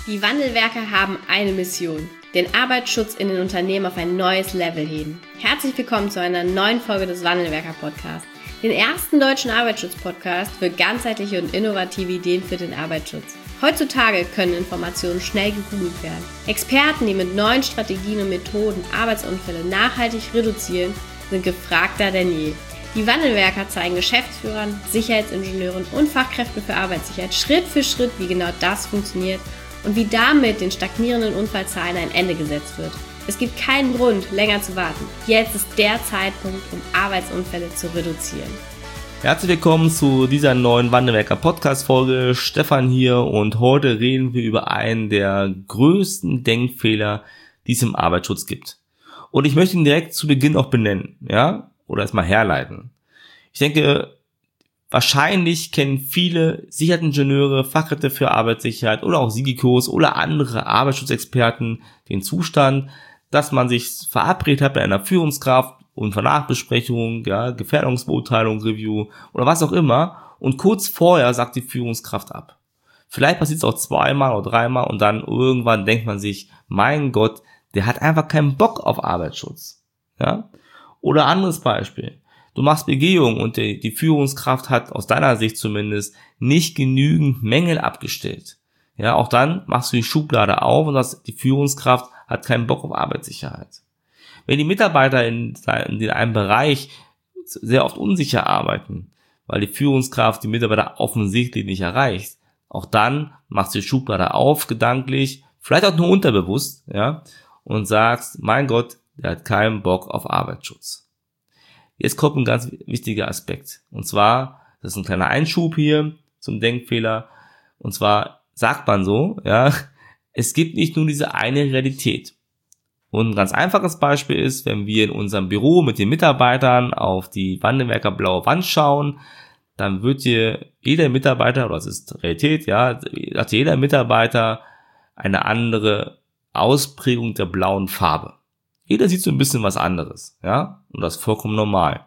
Die Wandelwerker haben eine Mission: den Arbeitsschutz in den Unternehmen auf ein neues Level heben. Herzlich willkommen zu einer neuen Folge des Wandelwerker-Podcasts, den ersten deutschen Arbeitsschutz-Podcast für ganzheitliche und innovative Ideen für den Arbeitsschutz. Heutzutage können Informationen schnell gegoogelt werden. Experten, die mit neuen Strategien und Methoden Arbeitsunfälle nachhaltig reduzieren, sind gefragter denn je. Die Wandelwerker zeigen Geschäftsführern, Sicherheitsingenieuren und Fachkräften für Arbeitssicherheit Schritt für Schritt, wie genau das funktioniert und wie damit den stagnierenden Unfallzahlen ein Ende gesetzt wird. Es gibt keinen Grund, länger zu warten. Jetzt ist der Zeitpunkt, um Arbeitsunfälle zu reduzieren. Herzlich willkommen zu dieser neuen Wandelwerker-Podcast-Folge. Stefan hier und heute reden wir über einen der größten Denkfehler, die es im Arbeitsschutz gibt. Und ich möchte ihn direkt zu Beginn auch benennen, ja, oder erstmal herleiten. Ich denke, wahrscheinlich kennen viele Sicherheitsingenieure, Fachkräfte für Arbeitssicherheit oder auch SIGICOs oder andere Arbeitsschutzexperten den Zustand, dass man sich verabredet hat bei einer Führungskraft und Nachbesprechung, ja, Gefährdungsbeurteilung, Review oder was auch immer und kurz vorher sagt die Führungskraft ab. Vielleicht passiert es auch zweimal oder dreimal und dann irgendwann denkt man sich, mein Gott, der hat einfach keinen Bock auf Arbeitsschutz. Ja? Oder anderes Beispiel. Du machst Begehung und die Führungskraft hat aus deiner Sicht zumindest nicht genügend Mängel abgestellt. Ja, auch dann machst du die Schublade auf und sagst, die Führungskraft hat keinen Bock auf Arbeitssicherheit. Wenn die Mitarbeiter in einem Bereich sehr oft unsicher arbeiten, weil die Führungskraft die Mitarbeiter offensichtlich nicht erreicht, auch dann machst du die Schublade auf, gedanklich, vielleicht auch nur unterbewusst, ja, und sagst, mein Gott, der hat keinen Bock auf Arbeitsschutz. Jetzt kommt ein ganz wichtiger Aspekt. Und zwar, das ist ein kleiner Einschub hier zum Denkfehler. Und zwar sagt man so, ja, es gibt nicht nur diese eine Realität. Und ein ganz einfaches Beispiel ist, wenn wir in unserem Büro mit den Mitarbeitern auf die Wandelwerker blaue Wand schauen, dann wird hier jeder Mitarbeiter, oder das ist Realität, ja, hat jeder Mitarbeiter eine andere Ausprägung der blauen Farbe. Jeder sieht so ein bisschen was anderes, ja, und das ist vollkommen normal.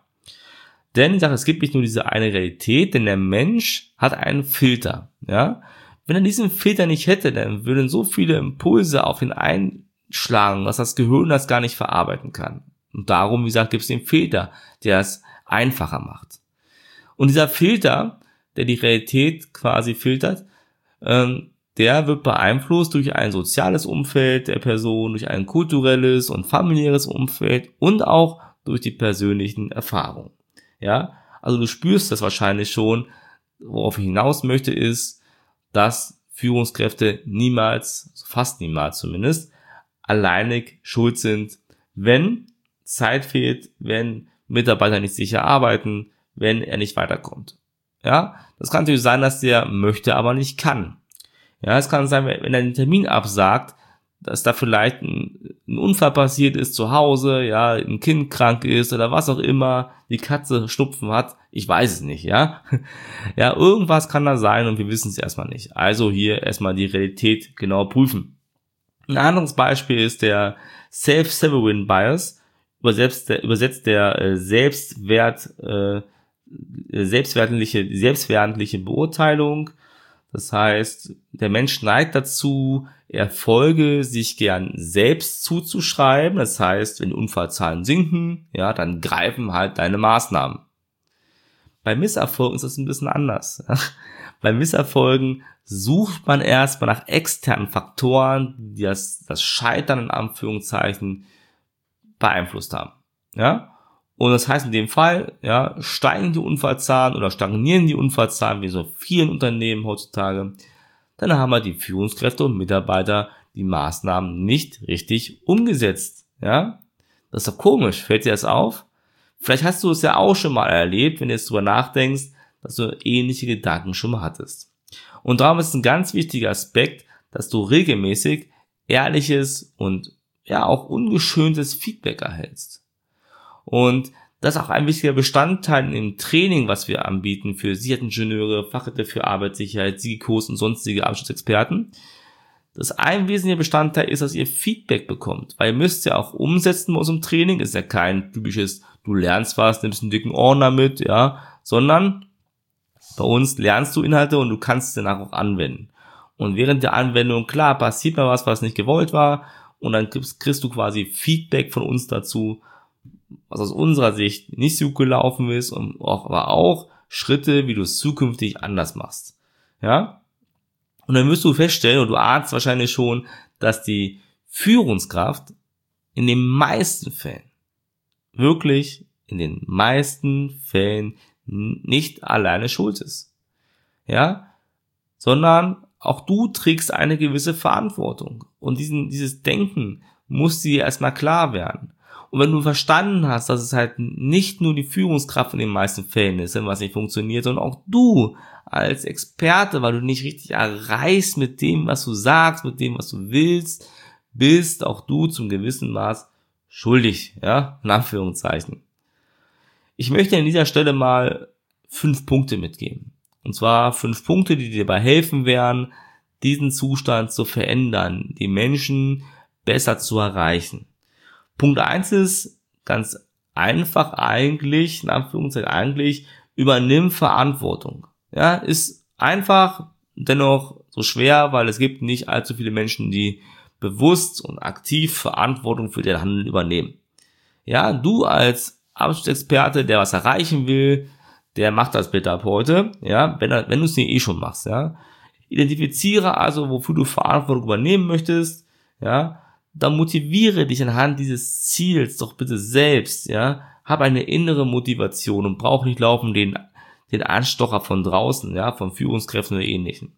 Denn ich sage, es gibt nicht nur diese eine Realität, denn der Mensch hat einen Filter, ja. Wenn er diesen Filter nicht hätte, dann würden so viele Impulse auf ihn einschlagen, dass das Gehirn das gar nicht verarbeiten kann. Und darum, wie gesagt, gibt es den Filter, der es einfacher macht. Und dieser Filter, der die Realität quasi filtert, der wird beeinflusst durch ein soziales Umfeld der Person, durch ein kulturelles und familiäres Umfeld und auch durch die persönlichen Erfahrungen. Ja, also du spürst das wahrscheinlich schon. Worauf ich hinaus möchte, ist, dass Führungskräfte niemals, fast niemals zumindest, alleinig schuld sind, wenn Zeit fehlt, wenn Mitarbeiter nicht sicher arbeiten, wenn er nicht weiterkommt. Ja, das kann natürlich sein, dass der möchte, aber nicht kann. Ja, es kann sein, wenn er den Termin absagt, dass da vielleicht ein Unfall passiert ist zu Hause, ja, ein Kind krank ist oder was auch immer, die Katze Schnupfen hat, ich weiß es nicht, ja. Ja, irgendwas kann da sein und wir wissen es erstmal nicht. Also hier erstmal die Realität genau prüfen. Ein anderes Beispiel ist der Self-Sovereign Bias, übersetzt der selbstwertliche Beurteilung. Das heißt, der Mensch neigt dazu, Erfolge sich gern selbst zuzuschreiben. Das heißt, wenn die Unfallzahlen sinken, ja, dann greifen halt deine Maßnahmen. Bei Misserfolgen ist das ein bisschen anders. Bei Misserfolgen sucht man erstmal nach externen Faktoren, die das Scheitern in Anführungszeichen beeinflusst haben. Ja? Und das heißt in dem Fall, ja, steigen die Unfallzahlen oder stagnieren die Unfallzahlen wie in so vielen Unternehmen heutzutage, dann haben wir die Führungskräfte und Mitarbeiter die Maßnahmen nicht richtig umgesetzt. Ja, das ist doch komisch. Fällt dir das auf? Vielleicht hast du es ja auch schon mal erlebt, wenn du jetzt drüber nachdenkst, dass du ähnliche Gedanken schon mal hattest. Und darum ist ein ganz wichtiger Aspekt, dass du regelmäßig ehrliches und ja auch ungeschöntes Feedback erhältst. Und das ist auch ein wichtiger Bestandteil im Training, was wir anbieten für Sicherheitsingenieure, Fachkräfte für Arbeitssicherheit, SIGICOs und sonstige Arbeitsschutzexperten. Das ein wesentlicher Bestandteil ist, dass ihr Feedback bekommt, weil ihr müsst ja auch umsetzen bei unserem Training. Ist ja kein typisches, du lernst was, nimmst einen dicken Ordner mit, ja, sondern bei uns lernst du Inhalte und du kannst es danach auch anwenden. Und während der Anwendung, klar, passiert mal was nicht gewollt war, und dann kriegst du quasi Feedback von uns dazu, was aus unserer Sicht nicht so gut gelaufen ist, und aber auch Schritte, wie du es zukünftig anders machst. Ja? Und dann wirst du feststellen, und du ahnst wahrscheinlich schon, dass die Führungskraft in den meisten Fällen, wirklich in den meisten Fällen nicht alleine schuld ist. Ja? Sondern auch du trägst eine gewisse Verantwortung. Und dieses Denken muss dir erstmal klar werden. Und wenn du verstanden hast, dass es halt nicht nur die Führungskraft in den meisten Fällen ist, was nicht funktioniert, sondern auch du als Experte, weil du nicht richtig erreichst mit dem, was du sagst, mit dem, was du willst, bist auch du zum gewissen Maß schuldig, ja, in Anführungszeichen. Ich möchte an dieser Stelle mal 5 Punkte mitgeben. Und zwar 5 Punkte, die dir dabei helfen werden, diesen Zustand zu verändern, die Menschen besser zu erreichen. Punkt 1 ist ganz einfach eigentlich, in Anführungszeichen eigentlich, übernimm Verantwortung. Ja, ist einfach, dennoch so schwer, weil es gibt nicht allzu viele Menschen, die bewusst und aktiv Verantwortung für ihr Handeln übernehmen. Ja, du als Arbeitsschutzexperte, der was erreichen will, der macht das bitte ab heute, ja, wenn du es nicht schon machst, ja. Identifiziere also, wofür du Verantwortung übernehmen möchtest, ja. Dann motiviere dich anhand dieses Ziels doch bitte selbst, ja. Hab eine innere Motivation und brauch nicht laufen den Anstocher von draußen, ja, von Führungskräften oder Ähnlichem.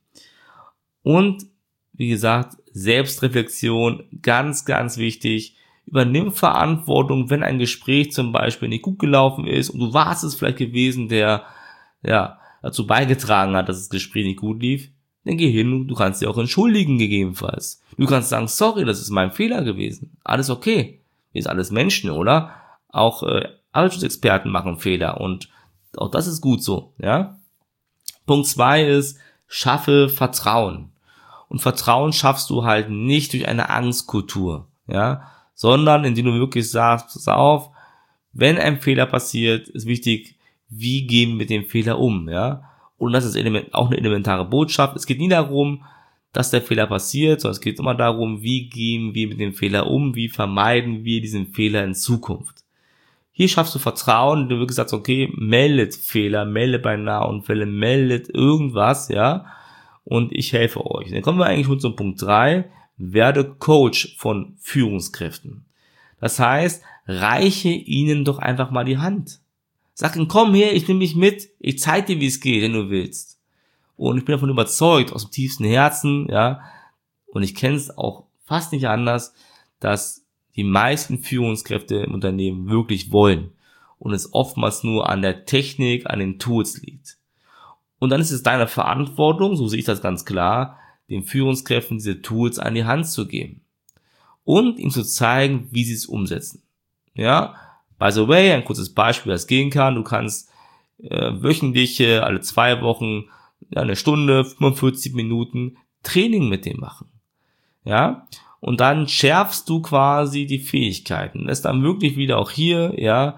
Und, wie gesagt, Selbstreflexion, ganz, ganz wichtig. Übernimm Verantwortung, wenn ein Gespräch zum Beispiel nicht gut gelaufen ist und du warst es vielleicht gewesen, der, ja, dazu beigetragen hat, dass das Gespräch nicht gut lief. Dann geh hin und du kannst dich auch entschuldigen gegebenenfalls. Du kannst sagen, sorry, das ist mein Fehler gewesen. Alles okay. Wir sind alles Menschen, oder? Auch Arbeitsschutzexperten machen Fehler und auch das ist gut so, ja. Punkt 2 ist, schaffe Vertrauen. Und Vertrauen schaffst du halt nicht durch eine Angstkultur, ja, sondern indem du wirklich sagst, pass auf, wenn ein Fehler passiert, ist wichtig, wie gehen wir mit dem Fehler um, ja. Und das ist auch eine elementare Botschaft. Es geht nie darum, dass der Fehler passiert, sondern es geht immer darum, wie gehen wir mit dem Fehler um, wie vermeiden wir diesen Fehler in Zukunft. Hier schaffst du Vertrauen, du wirklich sagst, okay, meldet Fehler, meldet bei Nahunfällen, meldet irgendwas, ja, und ich helfe euch. Dann kommen wir eigentlich schon zum Punkt 3, werde Coach von Führungskräften. Das heißt, reiche ihnen doch einfach mal die Hand. Sag ihnen, komm her, ich nehme dich mit, ich zeige dir, wie es geht, wenn du willst. Und ich bin davon überzeugt, aus dem tiefsten Herzen, ja, und ich kenne es auch fast nicht anders, dass die meisten Führungskräfte im Unternehmen wirklich wollen und es oftmals nur an der Technik, an den Tools liegt. Und dann ist es deine Verantwortung, so sehe ich das ganz klar, den Führungskräften diese Tools an die Hand zu geben und ihnen zu zeigen, wie sie es umsetzen. Ja, by the way, ein kurzes Beispiel, wie das gehen kann. Du kannst wöchentlich, alle 2 Wochen, eine Stunde, 45 Minuten Training mit dem machen. Ja, und dann schärfst du quasi die Fähigkeiten. Das ist dann wirklich wieder auch hier, ja,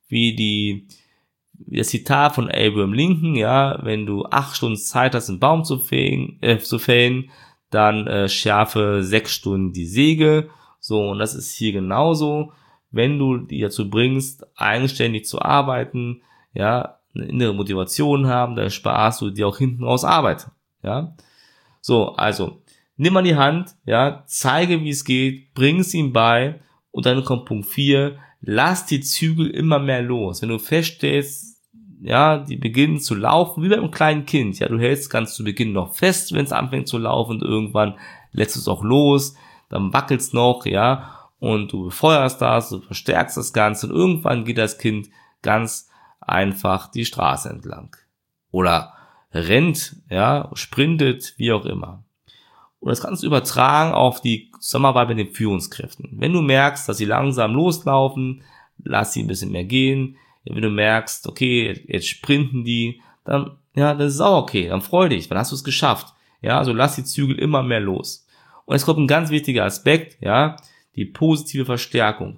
wie das Zitat von Abraham Lincoln, ja, wenn du 8 Stunden Zeit hast, einen Baum zu fällen, dann schärfe 6 Stunden die Säge. So, und das ist hier genauso. Wenn du die dazu bringst, eigenständig zu arbeiten, ja, eine innere Motivation haben, dann sparst du dir auch hinten raus Arbeit, ja. So, also, nimm an die Hand, ja, zeige, wie es geht, bring es ihm bei, und dann kommt Punkt 4, lass die Zügel immer mehr los. Wenn du feststellst, ja, die beginnen zu laufen, wie bei einem kleinen Kind, ja, du hältst ganz zu Beginn noch fest, wenn es anfängt zu laufen, und irgendwann lässt es auch los, dann wackelt's noch, ja, und du befeuerst das, du verstärkst das Ganze, und irgendwann geht das Kind ganz einfach die Straße entlang. Oder rennt, ja, sprintet, wie auch immer. Und das kannst du übertragen auf die Zusammenarbeit mit den Führungskräften. Wenn du merkst, dass sie langsam loslaufen, lass sie ein bisschen mehr gehen. Wenn du merkst, okay, jetzt sprinten die, dann, ja, das ist auch okay, dann freu dich, dann hast du es geschafft. Ja, also lass die Zügel immer mehr los. Und es kommt ein ganz wichtiger Aspekt, ja, die positive Verstärkung.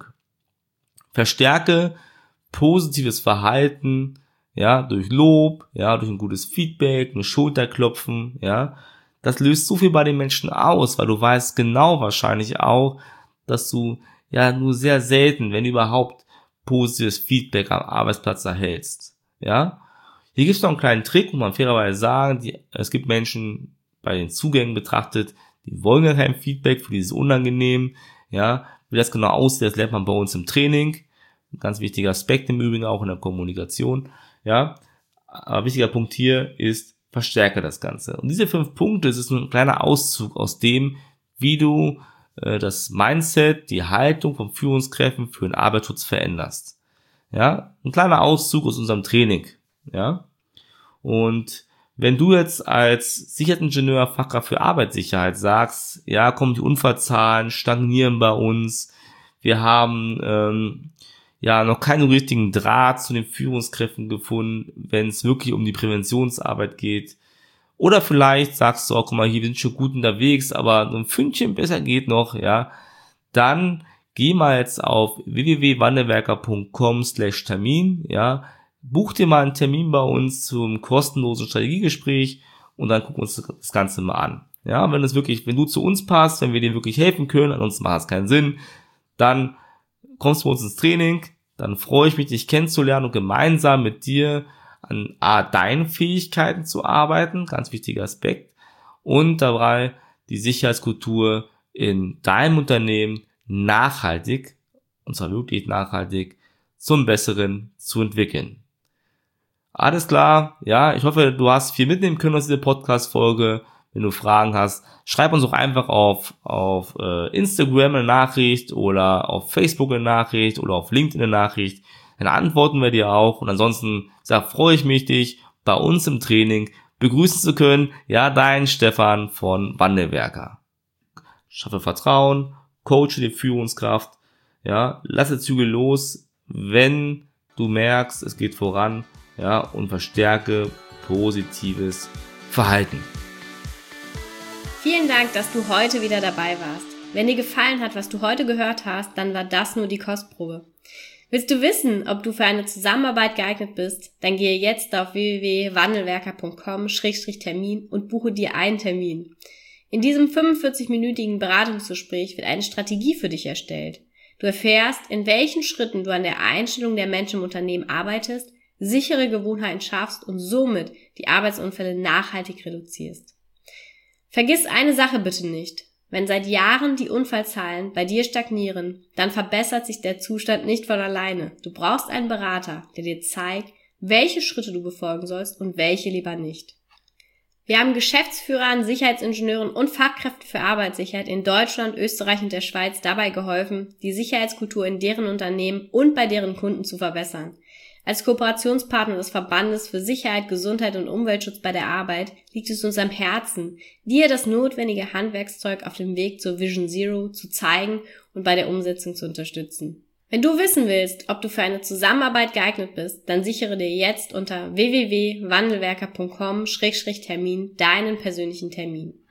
Verstärke positives Verhalten, ja, durch Lob, ja, durch ein gutes Feedback, ein Schulterklopfen, ja. das löst so viel bei den Menschen aus, weil du weißt genau wahrscheinlich auch, dass du ja nur sehr selten, wenn überhaupt, positives Feedback am Arbeitsplatz erhältst. Ja? Hier gibt es noch einen kleinen Trick, muss man fairerweise sagen, es gibt Menschen, bei den Zugängen betrachtet, die wollen ja kein Feedback, für dieses unangenehm. Ja? Wie das genau aussieht, das lernt man bei uns im Training. Ein ganz wichtiger Aspekt im Übrigen auch in der Kommunikation. Ja? Aber wichtiger Punkt hier ist, verstärke das Ganze. Und diese 5 Punkte, das ist nur ein kleiner Auszug aus dem, wie du das Mindset, die Haltung von Führungskräften für den Arbeitsschutz veränderst. Ja, ein kleiner Auszug aus unserem Training. Ja, und wenn du jetzt als Sicherheitsingenieur, Fachkraft für Arbeitssicherheit sagst, ja, komm, die Unfallzahlen stagnieren bei uns, wir haben noch keinen richtigen Draht zu den Führungskräften gefunden, wenn es wirklich um die Präventionsarbeit geht. Oder vielleicht sagst du auch, guck mal, hier wir sind schon gut unterwegs, aber so ein Fünkchen besser geht noch, ja. Dann geh mal jetzt auf www.wandelwerker.com/Termin, ja. Buch dir mal einen Termin bei uns zum kostenlosen Strategiegespräch und dann gucken wir uns das Ganze mal an. Ja, wenn du zu uns passt, wenn wir dir wirklich helfen können, ansonsten macht es keinen Sinn, dann kommst du bei uns ins Training, dann freue ich mich, dich kennenzulernen und gemeinsam mit dir an deinen Fähigkeiten zu arbeiten, ganz wichtiger Aspekt, und dabei die Sicherheitskultur in deinem Unternehmen nachhaltig, und zwar wirklich nachhaltig, zum Besseren zu entwickeln. Alles klar, ja, ich hoffe, du hast viel mitnehmen können aus dieser Podcast-Folge. Wenn du Fragen hast, schreib uns auch einfach auf Instagram eine Nachricht oder auf Facebook eine Nachricht oder auf LinkedIn eine Nachricht. Dann antworten wir dir auch. Und ansonsten freue ich mich, dich bei uns im Training begrüßen zu können. Ja, dein Stefan von Wandelwerker. Schaffe Vertrauen, coache die Führungskraft. Ja, lasse Zügel los, wenn du merkst, es geht voran. Ja, und verstärke positives Verhalten. Vielen Dank, dass du heute wieder dabei warst. Wenn dir gefallen hat, was du heute gehört hast, dann war das nur die Kostprobe. Willst du wissen, ob du für eine Zusammenarbeit geeignet bist? Dann gehe jetzt auf www.wandelwerker.com/Termin und buche dir einen Termin. In diesem 45-minütigen Beratungsgespräch wird eine Strategie für dich erstellt. Du erfährst, in welchen Schritten du an der Einstellung der Menschen im Unternehmen arbeitest, sichere Gewohnheiten schaffst und somit die Arbeitsunfälle nachhaltig reduzierst. Vergiss eine Sache bitte nicht. Wenn seit Jahren die Unfallzahlen bei dir stagnieren, dann verbessert sich der Zustand nicht von alleine. Du brauchst einen Berater, der dir zeigt, welche Schritte du befolgen sollst und welche lieber nicht. Wir haben Geschäftsführern, Sicherheitsingenieuren und Fachkräften für Arbeitssicherheit in Deutschland, Österreich und der Schweiz dabei geholfen, die Sicherheitskultur in deren Unternehmen und bei deren Kunden zu verbessern. Als Kooperationspartner des Verbandes für Sicherheit, Gesundheit und Umweltschutz bei der Arbeit liegt es uns am Herzen, dir das notwendige Handwerkszeug auf dem Weg zur Vision Zero zu zeigen und bei der Umsetzung zu unterstützen. Wenn du wissen willst, ob du für eine Zusammenarbeit geeignet bist, dann sichere dir jetzt unter www.wandelwerker.com/Termin deinen persönlichen Termin.